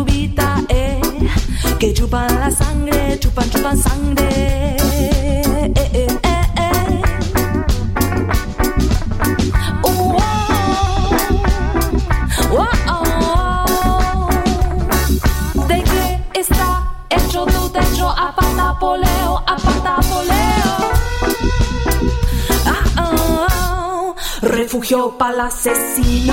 rubita, que chupan la sangre, chupan sangre. ¿De qué está hecho tu techo? A patapoleo, a patapoleo. Refugio pa'l asesino.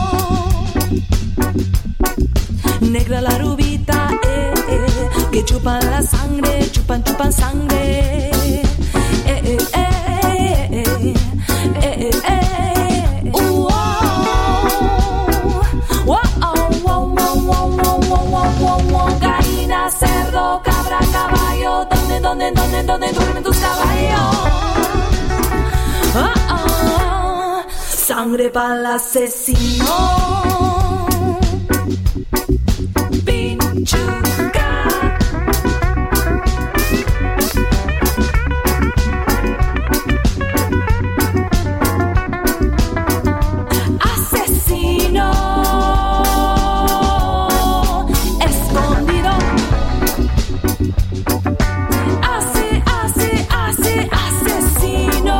Negra la rubita, que chupan la sangre, chupan sangre. Gallina, cerdo, cabra, caballo, ¿dónde duermen tus caballos? Sangre pa'l asesino. Pinchuca. Asesino. Escondido. Asesino.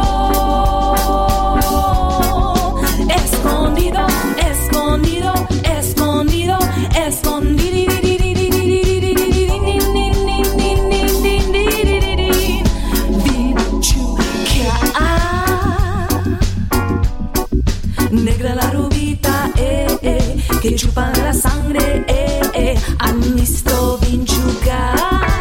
Negra la rubita, que chupan la sangre, han visto vinchuca.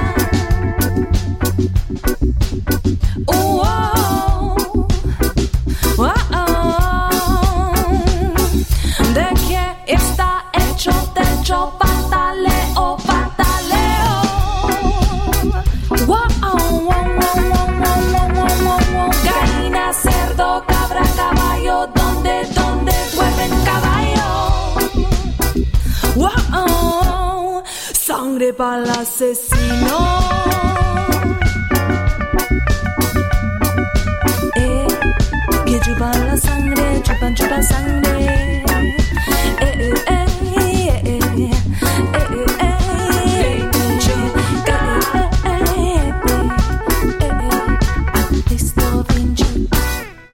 ¿De qué está hecho techo? Pataleo, pataleo. Gallina, cerdo, cabra, caballo, ¿dónde duermen caballo? Sangre pa'l asesino.